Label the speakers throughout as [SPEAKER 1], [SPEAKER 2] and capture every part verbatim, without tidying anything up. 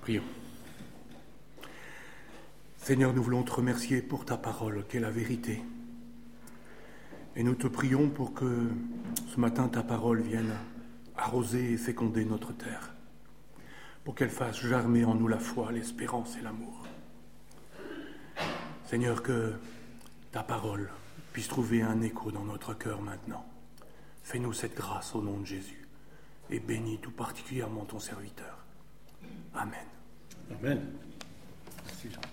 [SPEAKER 1] Prions. Seigneur, nous voulons te remercier pour ta parole, qui est la vérité. Et nous te prions pour que ce matin, ta parole vienne arroser et féconder notre terre, pour qu'elle fasse germer en nous la foi, l'espérance et l'amour. Seigneur, que ta parole puisse trouver un écho dans notre cœur maintenant. Fais-nous cette grâce au nom de Jésus et bénis tout particulièrement ton serviteur. Amen.
[SPEAKER 2] Amen. Merci Jean.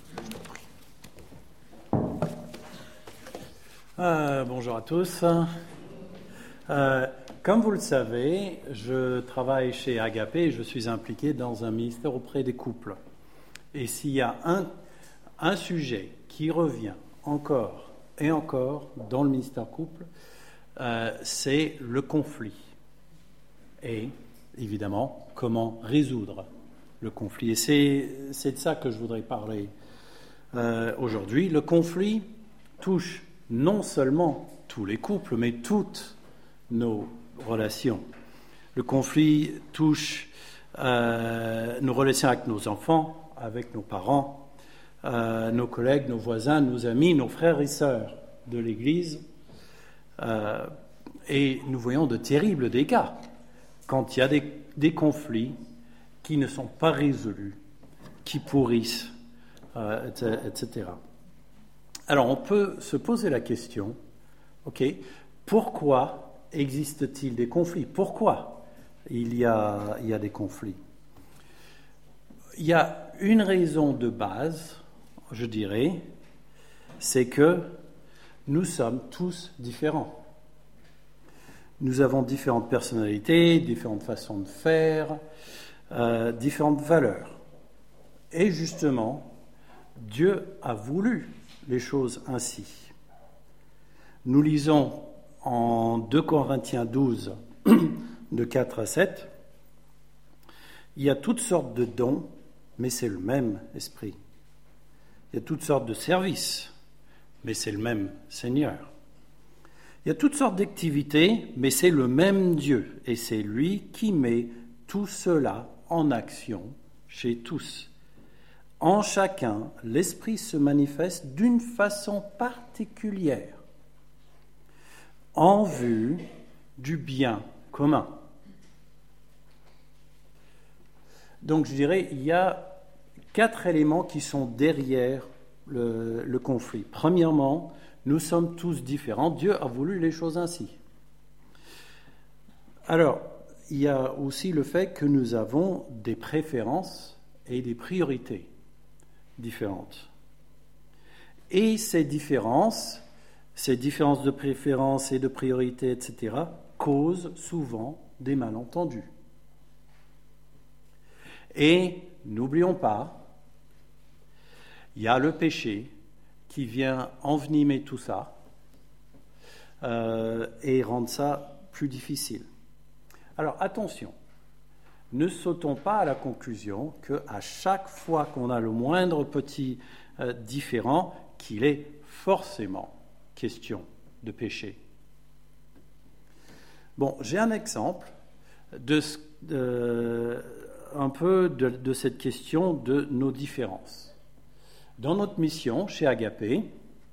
[SPEAKER 2] Euh, bonjour à tous. Euh, comme vous le savez, je travaille chez Agapé et je suis impliqué dans un ministère auprès des couples. Et s'il y a un, un sujet qui revient encore et encore dans le ministère couple, euh, c'est le conflit. Et évidemment, comment résoudre le conflit. Et c'est, c'est de ça que je voudrais parler euh, aujourd'hui. Le conflit touche non seulement tous les couples, mais toutes nos relations. Le conflit touche euh, nos relations avec nos enfants, avec nos parents, euh, nos collègues, nos voisins, nos amis, nos frères et sœurs de l'Église. Euh, et nous voyons de terribles dégâts quand il y a des, des conflits qui ne sont pas résolus, qui pourrissent, euh, et cetera. Alors, on peut se poser la question, ok, pourquoi existe-t-il des conflits ? Pourquoi il y a, il y a des conflits ? Il y a une raison de base, je dirais, c'est que nous sommes tous différents. Nous avons différentes personnalités, différentes façons de faire, euh, différentes valeurs. Et justement, Dieu a voulu les choses ainsi. Nous lisons en deux Corinthiens douze, de quatre à sept, « Il y a toutes sortes de dons, mais c'est le même esprit. Il y a toutes sortes de services, mais c'est le même Seigneur. Il y a toutes sortes d'activités, mais c'est le même Dieu, et c'est lui qui met tout cela en action chez tous. En chacun, l'Esprit se manifeste d'une façon particulière, en vue du bien commun. » Donc je dirais, il y a quatre éléments qui sont derrière le, le conflit. Premièrement, nous sommes tous différents. Dieu a voulu les choses ainsi. Alors, il y a aussi le fait que nous avons des préférences et des priorités différentes. Et ces différences, ces différences de préférences et de priorités, et cetera, causent souvent des malentendus. Et n'oublions pas, il y a le péché qui vient envenimer tout ça euh, et rendre ça plus difficile. Alors attention, ne sautons pas à la conclusion qu'à chaque fois qu'on a le moindre petit euh, différent, qu'il est forcément question de péché. Bon, j'ai un exemple de, de, un peu de, de cette question de nos différences. Dans notre mission chez Agapé,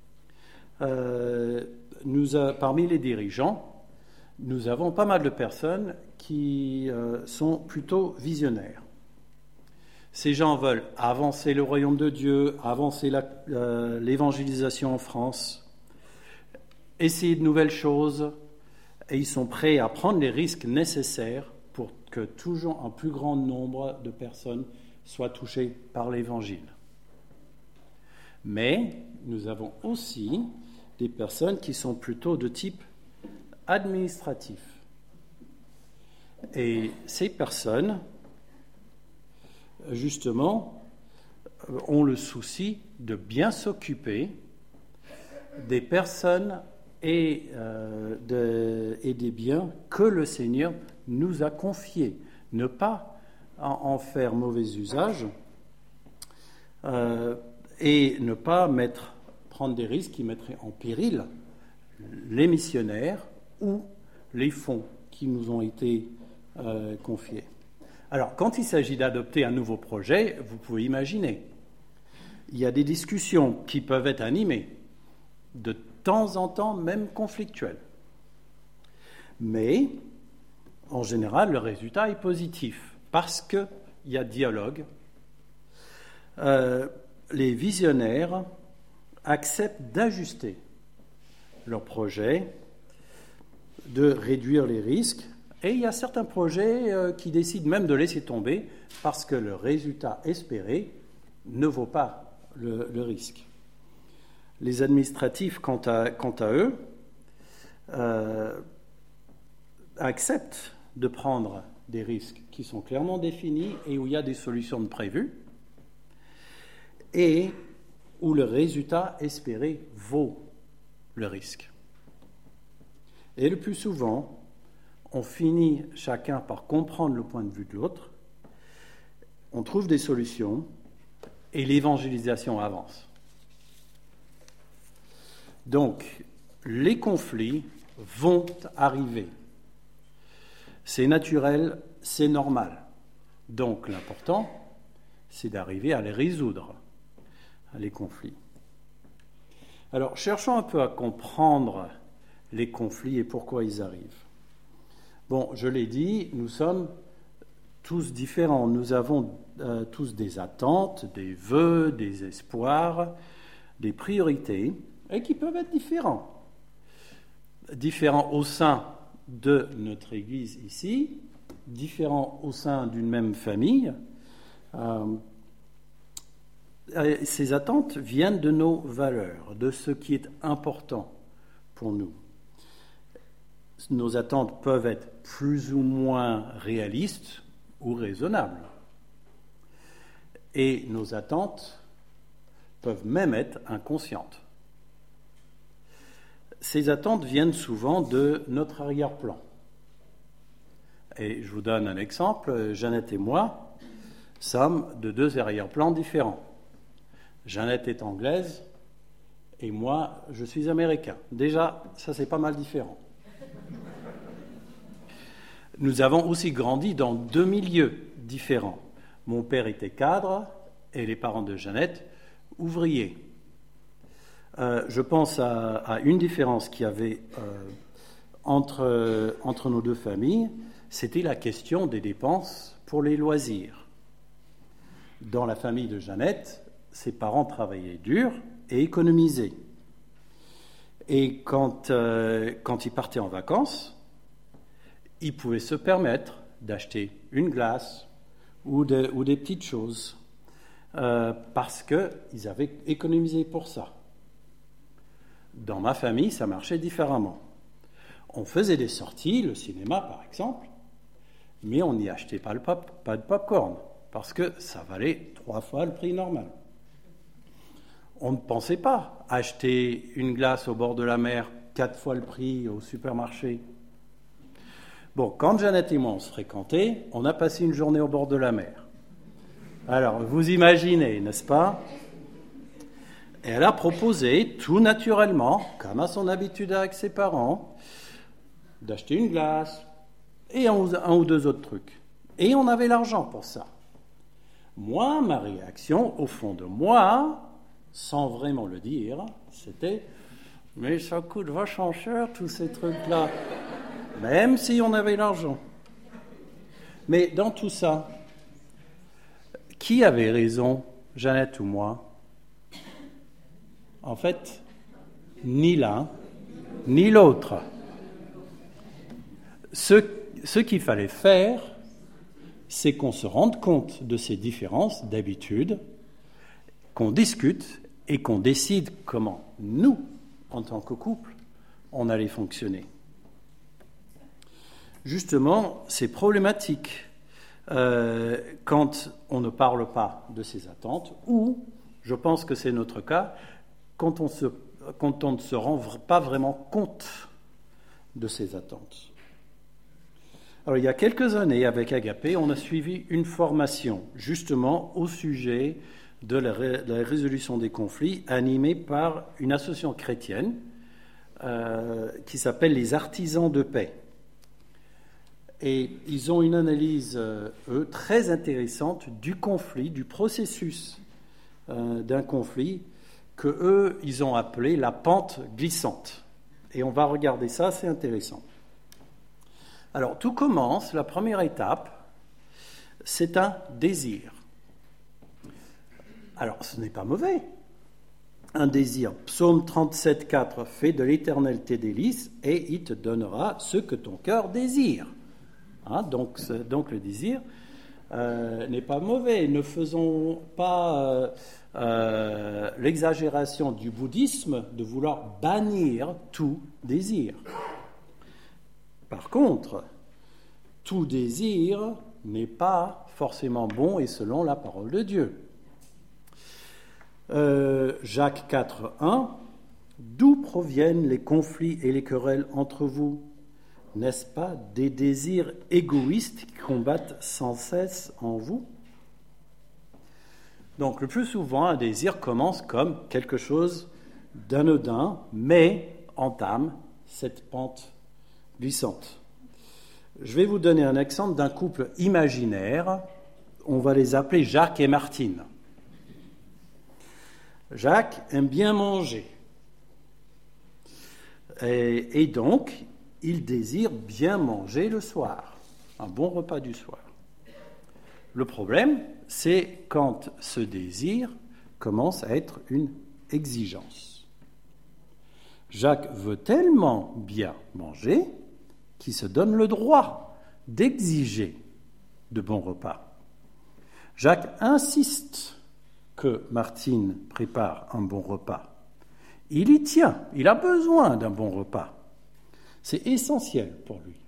[SPEAKER 2] euh, nous a, parmi les dirigeants, nous avons pas mal de personnes qui euh, sont plutôt visionnaires. Ces gens veulent avancer le royaume de Dieu, avancer la, euh, l'évangélisation en France, essayer de nouvelles choses, et ils sont prêts à prendre les risques nécessaires pour que toujours un plus grand nombre de personnes soient touchées par l'évangile. Mais nous avons aussi des personnes qui sont plutôt de type administratif. Et ces personnes, justement, ont le souci de bien s'occuper des personnes et, euh, de, et des biens que le Seigneur nous a confiés. Ne pas en, en faire mauvais usage euh, et ne pas mettre, prendre des risques qui mettraient en péril les missionnaires ou les fonds qui nous ont été euh, confiés. Alors, quand il s'agit d'adopter un nouveau projet, vous pouvez imaginer, il y a des discussions qui peuvent être animées, de temps en temps même conflictuelles. Mais, en général, le résultat est positif, parce qu'il y a dialogue. Euh, les visionnaires acceptent d'ajuster leur projet, de réduire les risques, et il y a certains projets euh, qui décident même de laisser tomber parce que le résultat espéré ne vaut pas le, le risque. Les administratifs, quant à, quant à eux, euh, acceptent de prendre des risques qui sont clairement définis et où il y a des solutions de prévues et où le résultat espéré vaut le risque. Et le plus souvent, on finit chacun par comprendre le point de vue de l'autre, on trouve des solutions et l'évangélisation avance. Donc, les conflits vont arriver. C'est naturel, c'est normal. Donc, l'important, c'est d'arriver à les résoudre, les conflits. Alors, cherchons un peu à comprendre les conflits et pourquoi ils arrivent. Bon, je l'ai dit, nous sommes tous différents. Nous avons euh, tous des attentes, des vœux, des espoirs, des priorités, et qui peuvent être différents. Différents au sein de notre Église ici, différents au sein d'une même famille. Euh, ces attentes viennent de nos valeurs, de ce qui est important pour nous. Nos attentes peuvent être plus ou moins réalistes ou raisonnables. Et nos attentes peuvent même être inconscientes. Ces attentes viennent souvent de notre arrière-plan. Et je vous donne un exemple. Jeannette et moi sommes de deux arrière-plans différents. Jeannette est anglaise et moi, je suis américain. Déjà, ça, c'est pas mal différent. Nous avons aussi grandi dans deux milieux différents. Mon père était cadre et les parents de Jeannette, ouvriers. Euh, je pense à, à une différence qu'il y avait euh, entre, entre nos deux familles, c'était la question des dépenses pour les loisirs. Dans la famille de Jeannette, ses parents travaillaient dur et économisaient. Et quand, euh, quand ils partaient en vacances, ils pouvaient se permettre d'acheter une glace ou, de, ou des petites choses euh, parce qu'ils avaient économisé pour ça. Dans ma famille, ça marchait différemment. On faisait des sorties, le cinéma par exemple, mais on n'y achetait pas, le pop, pas de pop-corn parce que ça valait trois fois le prix normal. On ne pensait pas acheter une glace au bord de la mer quatre fois le prix au supermarché. Bon, quand Jeannette et moi on se fréquentait, on a passé une journée au bord de la mer. Alors, vous imaginez, n'est-ce pas ? Et elle a proposé, tout naturellement, comme à son habitude avec ses parents, d'acheter une glace et un, un ou deux autres trucs. Et on avait l'argent pour ça. Moi, ma réaction, au fond de moi, sans vraiment le dire, c'était « Mais ça coûte vachement cher, tous ces trucs-là ». Même si on avait l'argent. Mais dans tout ça, qui avait raison, Jeannette ou moi ? En fait, ni l'un, ni l'autre. Ce, ce qu'il fallait faire, c'est qu'on se rende compte de ces différences d'habitude, qu'on discute et qu'on décide comment nous, en tant que couple, on allait fonctionner. Justement, c'est problématique euh, quand on ne parle pas de ses attentes ou, je pense que c'est notre cas, quand on, se, quand on ne se rend pas vraiment compte de ses attentes. Alors, il y a quelques années, avec Agapé, on a suivi une formation justement au sujet de la, ré, la résolution des conflits animée par une association chrétienne euh, qui s'appelle les Artisans de paix. Et ils ont une analyse, euh, eux, très intéressante du conflit, du processus euh, d'un conflit que eux, ils ont appelé la pente glissante. Et on va regarder ça, c'est intéressant. Alors, tout commence, la première étape, c'est un désir. Alors, ce n'est pas mauvais. Un désir. Psaume trente-sept, quatre, fais de l'Éternel tes délices et il te donnera ce que ton cœur désire. Hein, donc, donc, le désir euh, n'est pas mauvais. Ne faisons pas euh, euh, l'exagération du bouddhisme de vouloir bannir tout désir. Par contre, tout désir n'est pas forcément bon et selon la parole de Dieu. Euh, Jacques quatre, un, d'où proviennent les conflits et les querelles entre vous ? N'est-ce pas des désirs égoïstes qui combattent sans cesse en vous ? Donc, le plus souvent, un désir commence comme quelque chose d'anodin, mais entame cette pente glissante. Je vais vous donner un exemple d'un couple imaginaire. On va les appeler Jacques et Martine. Jacques aime bien manger. Et, et donc, il désire bien manger le soir, un bon repas du soir. Le problème, c'est quand ce désir commence à être une exigence. Jacques veut tellement bien manger qu'il se donne le droit d'exiger de bons repas. Jacques insiste que Martine prépare un bon repas. Il y tient, il a besoin d'un bon repas. C'est essentiel pour lui.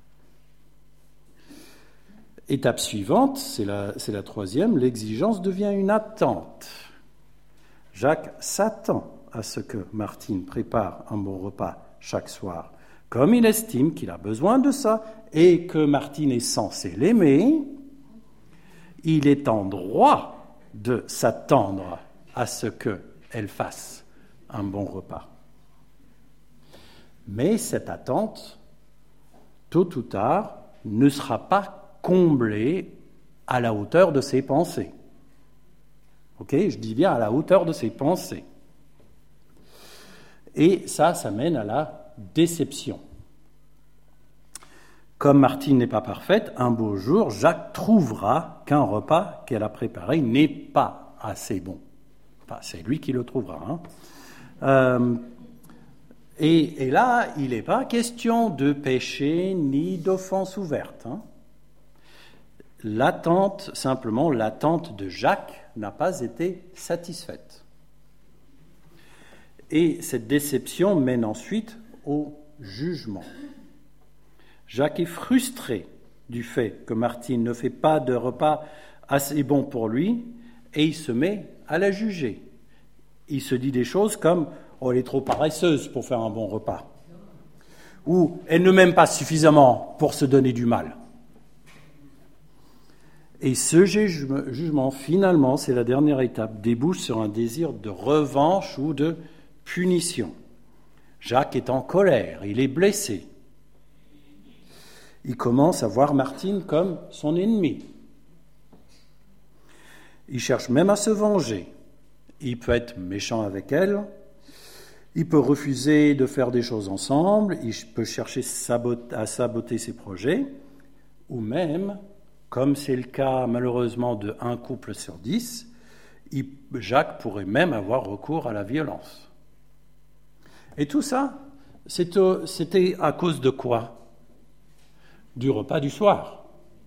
[SPEAKER 2] Étape suivante, c'est la, c'est la troisième, l'exigence devient une attente. Jacques s'attend à ce que Martine prépare un bon repas chaque soir, comme il estime qu'il a besoin de ça et que Martine est censée l'aimer. Il est en droit de s'attendre à ce qu'elle fasse un bon repas. Mais cette attente, tôt ou tard, ne sera pas comblée à la hauteur de ses pensées. Ok, je dis bien à la hauteur de ses pensées. Et ça, ça mène à la déception. Comme Martine n'est pas parfaite, un beau jour, Jacques trouvera qu'un repas qu'elle a préparé n'est pas assez bon. Enfin, c'est lui qui le trouvera. Hein. Euh, et, et là, il n'est pas question de péché ni d'offense ouverte. Hein. L'attente, simplement, l'attente de Jacques n'a pas été satisfaite. Et cette déception mène ensuite au jugement. Jacques est frustré du fait que Martine ne fait pas de repas assez bon pour lui et il se met à la juger. Il se dit des choses comme « Oh, elle est trop paresseuse pour faire un bon repas » ou « Elle ne m'aime pas suffisamment pour se donner du mal ». Et ce jugement, finalement, c'est la dernière étape, débouche sur un désir de revanche ou de punition. Jacques est en colère, il est blessé. Il commence à voir Martine comme son ennemi. Il cherche même à se venger. Il peut être méchant avec elle, il peut refuser de faire des choses ensemble, il peut chercher à saboter ses projets, ou même, comme c'est le cas malheureusement de un couple sur dix, il, Jacques pourrait même avoir recours à la violence. Et tout ça, c'était à cause de quoi ? Du repas du soir.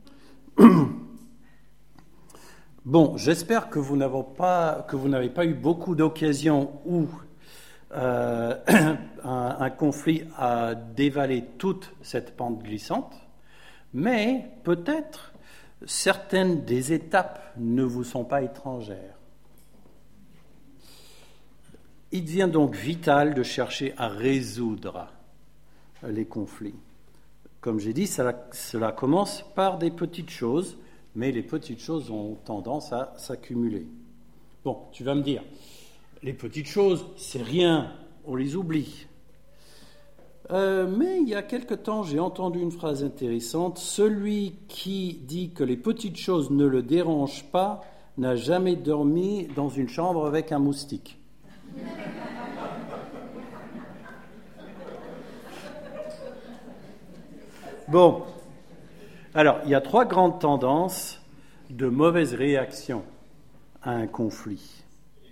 [SPEAKER 2] Bon, j'espère que vous n'avez pas, que vous n'avez pas eu beaucoup d'occasions où euh, un, un conflit a dévalé toute cette pente glissante, mais peut-être certaines des étapes ne vous sont pas étrangères. Il devient donc vital de chercher à résoudre les conflits. Comme j'ai dit, cela, cela commence par des petites choses, mais les petites choses ont tendance à s'accumuler. Bon, tu vas me dire, les petites choses, c'est rien, on les oublie. Euh, mais il y a quelque temps, j'ai entendu une phrase intéressante. Celui qui dit que les petites choses ne le dérangent pas n'a jamais dormi dans une chambre avec un moustique. Bon, alors il y a trois grandes tendances de mauvaise réaction à un conflit.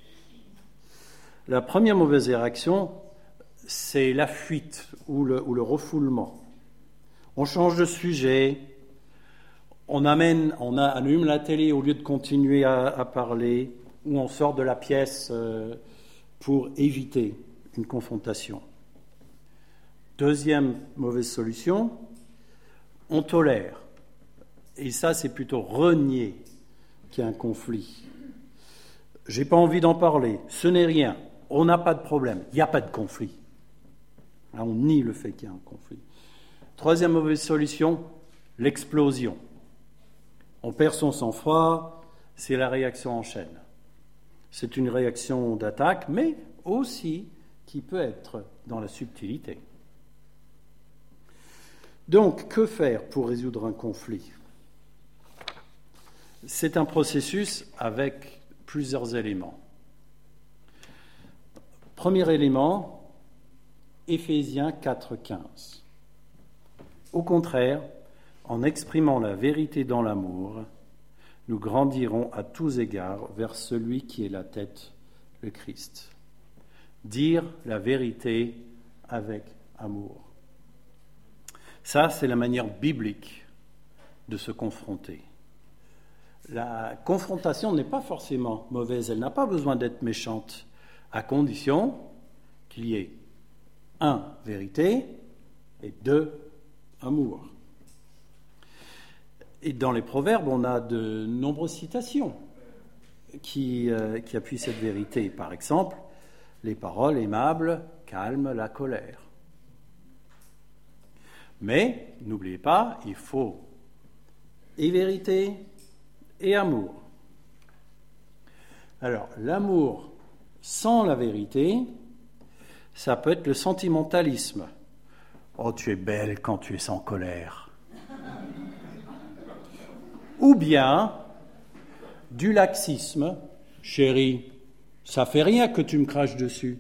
[SPEAKER 2] La première mauvaise réaction, c'est la fuite ou le, ou le refoulement. On change de sujet, on, amène, on allume la télé au lieu de continuer à, à parler, ou on sort de la pièce euh, pour éviter une confrontation. Deuxième mauvaise solution, on tolère. Et ça, c'est plutôt renier qu'il y a un conflit. J'ai pas envie d'en parler, ce n'est rien, on n'a pas de problème, il n'y a pas de conflit. Là, on nie le fait qu'il y a un conflit. Troisième mauvaise solution, l'explosion. On perd son sang-froid, c'est la réaction en chaîne. C'est une réaction d'attaque, mais aussi qui peut être dans la subtilité. Donc, que faire pour résoudre un conflit ? C'est un processus avec plusieurs éléments. Premier élément, Éphésiens quatre, quinze. Au contraire, en exprimant la vérité dans l'amour, nous grandirons à tous égards vers celui qui est la tête, le Christ. Dire la vérité avec amour. Ça, c'est la manière biblique de se confronter. La confrontation n'est pas forcément mauvaise, elle n'a pas besoin d'être méchante, à condition qu'il y ait un, vérité, et deux, amour. Et dans les Proverbes, on a de nombreuses citations qui, euh, qui appuient cette vérité. Par exemple, les paroles aimables calment la colère. Mais, n'oubliez pas, il faut et vérité et amour. Alors, l'amour sans la vérité, ça peut être le sentimentalisme. Oh, tu es belle quand tu es sans colère. Ou bien du laxisme. Chérie, ça fait rien que tu me craches dessus.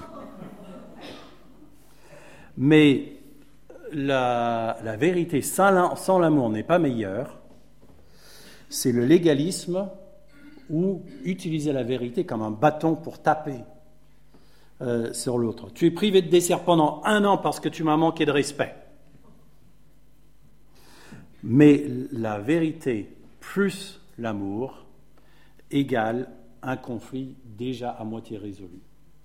[SPEAKER 2] Mais la, la vérité sans, sans l'amour n'est pas meilleure. C'est le légalisme ou utiliser la vérité comme un bâton pour taper euh, sur l'autre. Tu es privé de dessert pendant un an parce que tu m'as manqué de respect. Mais la vérité plus l'amour égale un conflit déjà à moitié résolu.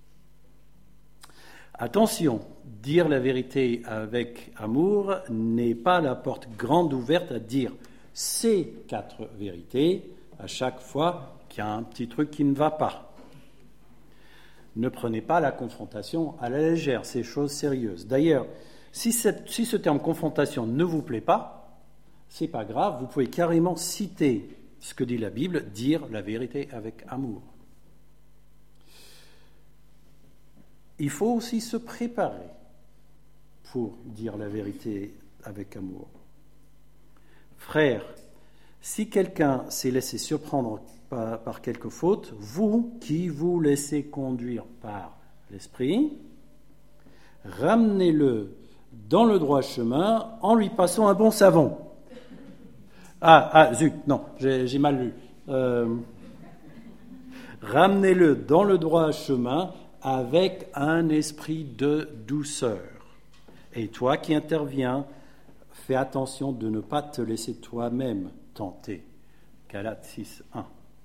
[SPEAKER 2] Attention, dire la vérité avec amour n'est pas la porte grande ouverte à dire ces quatre vérités à chaque fois qu'il y a un petit truc qui ne va pas. Ne prenez pas la confrontation à la légère, c'est chose sérieuse. D'ailleurs, si, cette, si ce terme confrontation ne vous plaît pas, c'est pas grave, vous pouvez carrément citer ce que dit la Bible, dire la vérité avec amour. Il faut aussi se préparer pour dire la vérité avec amour. Frères, si quelqu'un s'est laissé surprendre par, par quelque faute, vous qui vous laissez conduire par l'Esprit, ramenez-le dans le droit chemin en lui passant un bon savon. Ah, ah, zut, non, j'ai, j'ai mal lu. Euh, ramenez-le dans le droit chemin avec un esprit de douceur. Et toi qui interviens, fais attention de ne pas te laisser toi-même tenter. Galates six, un.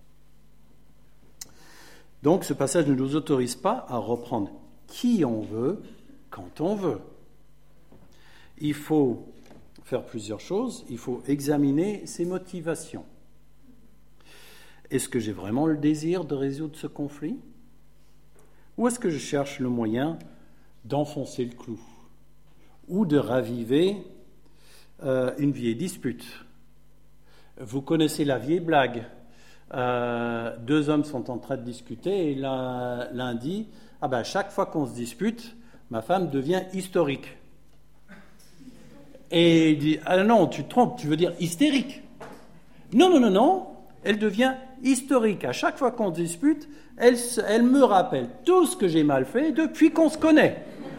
[SPEAKER 2] Donc ce passage ne nous autorise pas à reprendre qui on veut, quand on veut. Il faut faire plusieurs choses. Il faut examiner ses motivations. Est-ce que j'ai vraiment le désir de résoudre ce conflit ? Ou est-ce que je cherche le moyen d'enfoncer le clou ? Ou de raviver euh, une vieille dispute ? Vous connaissez la vieille blague. Euh, deux hommes sont en train de discuter et l'un, l'un dit « Ah ben, chaque fois qu'on se dispute, ma femme devient historique. » Et il dit, ah non, tu te trompes, tu veux dire hystérique. Non, non, non, non, elle devient historique. À chaque fois qu'on dispute, elle, elle me rappelle tout ce que j'ai mal fait depuis qu'on se connaît.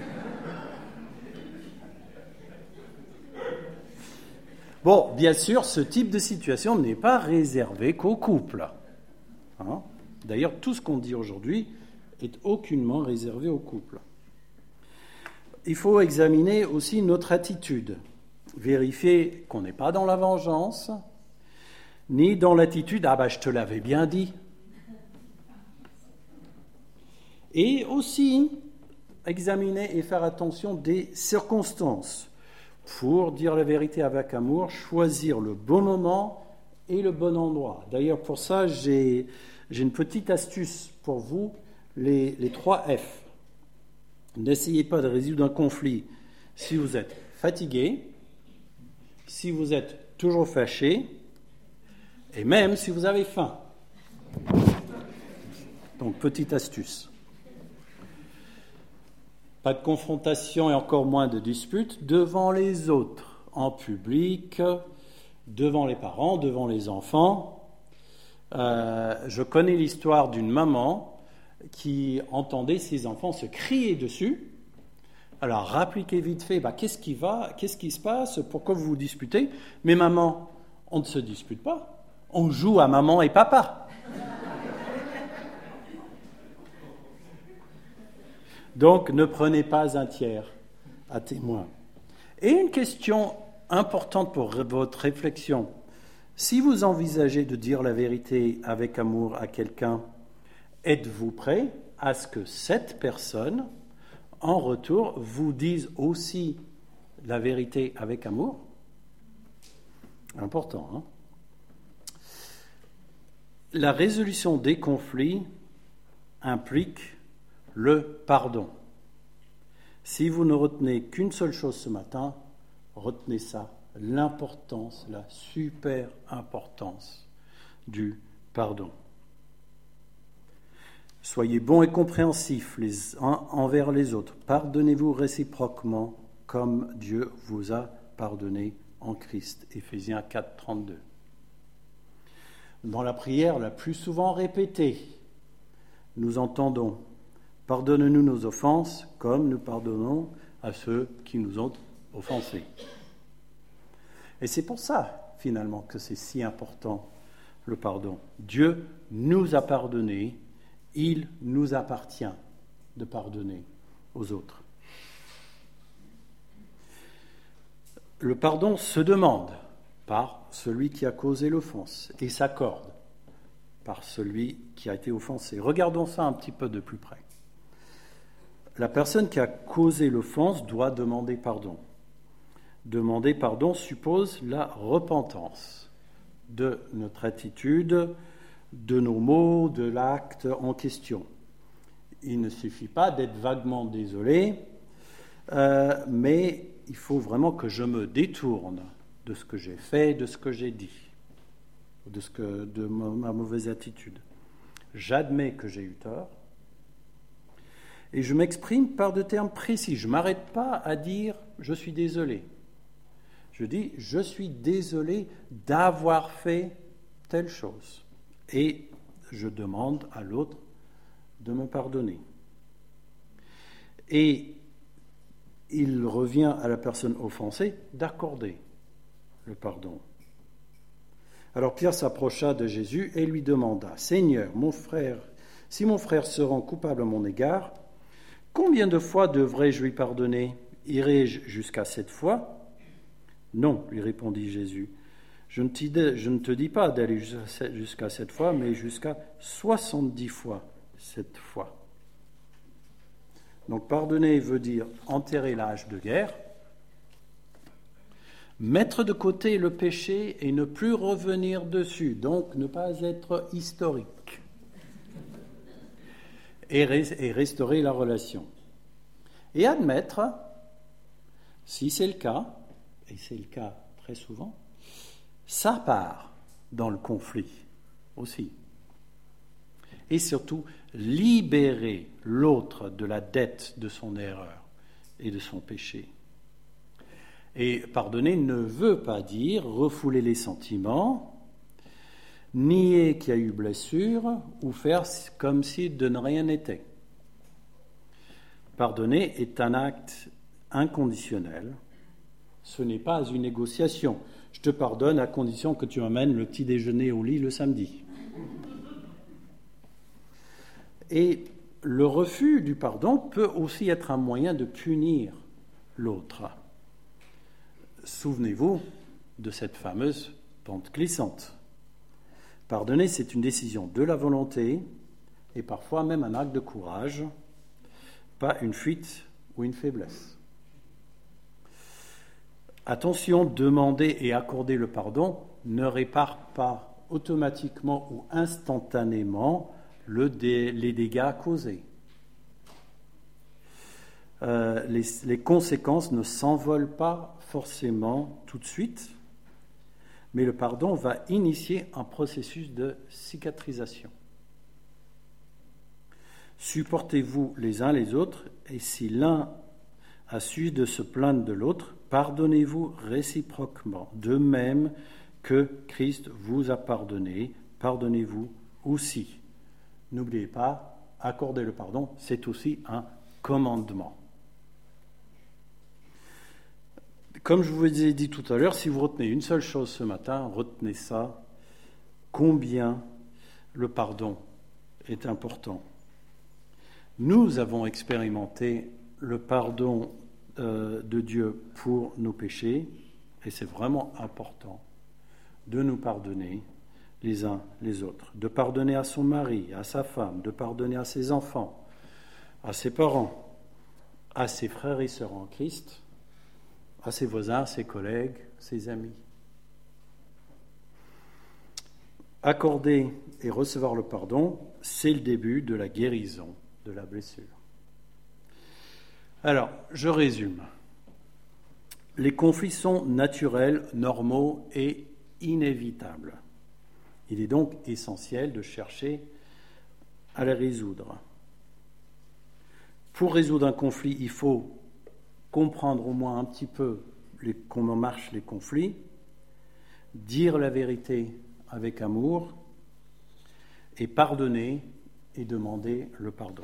[SPEAKER 2] Bon, bien sûr, ce type de situation n'est pas réservé qu'aux couples. Hein? D'ailleurs, tout ce qu'on dit aujourd'hui est aucunement réservé aux couples. Il faut examiner aussi notre attitude, vérifier qu'on n'est pas dans la vengeance, ni dans l'attitude « ah ben je te l'avais bien dit ». Et aussi examiner et faire attention des circonstances pour dire la vérité avec amour, choisir le bon moment et le bon endroit. D'ailleurs, pour ça, j'ai, j'ai une petite astuce pour vous, les, les trois F. N'essayez pas de résoudre un conflit si vous êtes fatigué, si vous êtes toujours fâché, et même si vous avez faim. Donc, petite astuce. Pas de confrontation et encore moins de disputes devant les autres, en public, devant les parents, devant les enfants. Euh, je connais l'histoire d'une maman qui entendait ses enfants se crier dessus. Alors, rappliquez vite fait, bah, qu'est-ce qui va, qu'est-ce qui se passe, pourquoi vous vous disputez? Mais maman, on ne se dispute pas, on joue à maman et papa. Donc, ne prenez pas un tiers à témoin. Et une question importante pour votre réflexion. Si vous envisagez de dire la vérité avec amour à quelqu'un, êtes-vous prêt à ce que cette personne, en retour, vous dise aussi la vérité avec amour? Important, hein? La résolution des conflits implique le pardon. Si vous ne retenez qu'une seule chose ce matin, retenez ça, l'importance, la super importance du pardon. Soyez bons et compréhensifs les uns envers les autres. Pardonnez-vous réciproquement comme Dieu vous a pardonné en Christ. Éphésiens quatre, trente-deux. Dans la prière la plus souvent répétée, nous entendons « Pardonne-nous nos offenses comme nous pardonnons à ceux qui nous ont offensés. » Et c'est pour ça, finalement, que c'est si important, le pardon. Dieu nous a pardonné, il nous appartient de pardonner aux autres. Le pardon se demande par celui qui a causé l'offense et s'accorde par celui qui a été offensé. Regardons ça un petit peu de plus près. La personne qui a causé l'offense doit demander pardon. Demander pardon suppose la repentance de notre attitude, de nos mots, de l'acte en question. Il ne suffit pas d'être vaguement désolé, euh, mais il faut vraiment que je me détourne de ce que j'ai fait, de ce que j'ai dit, de, ce que, de ma mauvaise attitude. J'admets que j'ai eu tort et je m'exprime par de termes précis. Je ne m'arrête pas à dire « je suis désolé ». Je dis « je suis désolé d'avoir fait telle chose ». Et je demande à l'autre de me pardonner. Et il revient à la personne offensée d'accorder le pardon. Alors Pierre s'approcha de Jésus et lui demanda « Seigneur, mon frère, si mon frère se rend coupable à mon égard, combien de fois devrais-je lui pardonner? Irai-je jusqu'à sept fois ?» Non, lui répondit Jésus. Je ne, je ne te dis pas d'aller jusqu'à sept fois, mais jusqu'à soixante-dix fois sept fois. Donc pardonner veut dire enterrer la hache de guerre, mettre de côté le péché et ne plus revenir dessus, donc ne pas être historique, et, et restaurer la relation. Et admettre, si c'est le cas, et c'est le cas très souvent, sa part dans le conflit aussi. Et surtout, libérer l'autre de la dette de son erreur et de son péché. Et pardonner ne veut pas dire refouler les sentiments, nier qu'il y a eu blessure ou faire comme si de ne rien n'était. Pardonner est un acte inconditionnel. Ce n'est pas une négociation. Je te pardonne à condition que tu m'amènes le petit déjeuner au lit le samedi. Et le refus du pardon peut aussi être un moyen de punir l'autre. Souvenez-vous de cette fameuse pente glissante. Pardonner, c'est une décision de la volonté et parfois même un acte de courage, pas une fuite ou une faiblesse. Attention, demander et accorder le pardon ne répare pas automatiquement ou instantanément le dé, les dégâts causés. Euh, les, les conséquences ne s'envolent pas forcément tout de suite, mais le pardon va initier un processus de cicatrisation. Supportez-vous les uns les autres, et si l'un a su de se plaindre de l'autre, pardonnez-vous réciproquement, de même que Christ vous a pardonné, pardonnez-vous aussi. N'oubliez pas, accorder le pardon, c'est aussi un commandement. Comme je vous ai dit tout à l'heure, si vous retenez une seule chose ce matin, retenez ça, combien le pardon est important. Nous avons expérimenté le pardon euh, de Dieu pour nos péchés, et c'est vraiment important de nous pardonner les uns les autres, de pardonner à son mari, à sa femme, de pardonner à ses enfants, à ses parents, à ses frères et sœurs en Christ, à ses voisins, ses collègues, ses amis. Accorder et recevoir le pardon, c'est le début de la guérison de la blessure. Alors, je résume. Les conflits sont naturels, normaux et inévitables. Il est donc essentiel de chercher à les résoudre. Pour résoudre un conflit, il faut comprendre au moins un petit peu les, comment marchent les conflits, dire la vérité avec amour et pardonner et demander le pardon.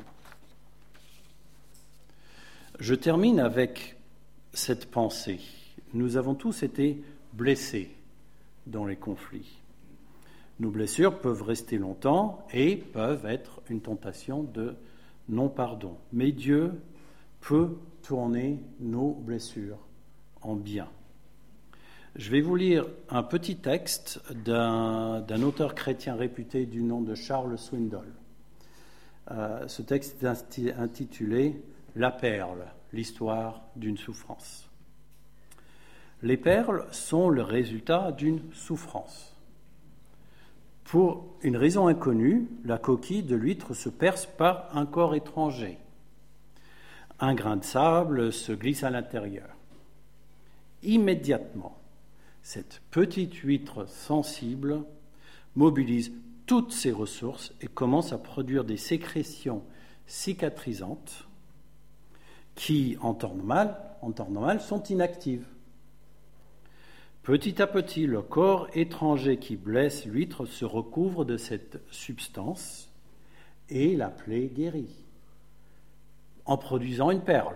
[SPEAKER 2] Je termine avec cette pensée. Nous avons tous été blessés dans les conflits. Nos blessures peuvent rester longtemps et peuvent être une tentation de non-pardon. Mais Dieu peut tourner nos blessures en bien. Je vais vous lire un petit texte d'un, d'un auteur chrétien réputé du nom de Charles Swindoll. Euh, ce texte est intitulé « La perle, l'histoire d'une souffrance ». Les perles sont le résultat d'une souffrance. Pour une raison inconnue, la coquille de l'huître se perce par un corps étranger. Un grain de sable se glisse à l'intérieur. Immédiatement, cette petite huître sensible mobilise toutes ses ressources et commence à produire des sécrétions cicatrisantes qui, en temps normal, en temps normal, sont inactives. Petit à petit, le corps étranger qui blesse l'huître se recouvre de cette substance et la plaie guérit, en produisant une perle.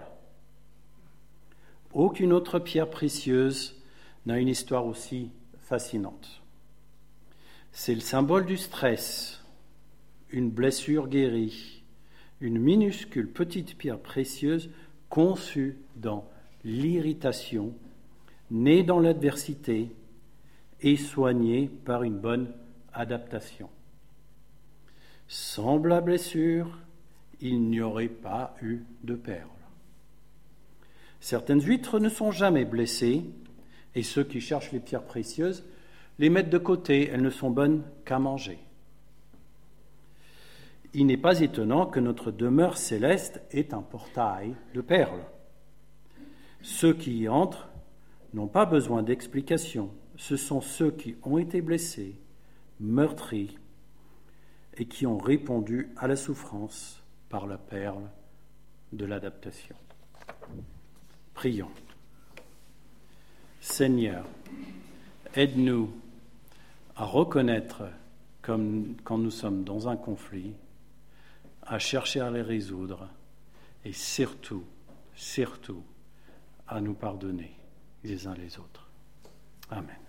[SPEAKER 2] Aucune autre pierre précieuse n'a une histoire aussi fascinante. C'est le symbole du stress, une blessure guérie, une minuscule petite pierre précieuse conçue dans l'irritation, née dans l'adversité et soignée par une bonne adaptation. Sans la blessure, il n'y aurait pas eu de perles. Certaines huîtres ne sont jamais blessées, et ceux qui cherchent les pierres précieuses les mettent de côté, elles ne sont bonnes qu'à manger. Il n'est pas étonnant que notre demeure céleste est un portail de perles. Ceux qui y entrent n'ont pas besoin d'explication. Ce sont ceux qui ont été blessés, meurtris, et qui ont répondu à la souffrance par la perle de l'adaptation. Prions. Seigneur, aide-nous à reconnaître comme, quand nous sommes dans un conflit, à chercher à les résoudre et surtout, surtout, à nous pardonner les uns les autres. Amen.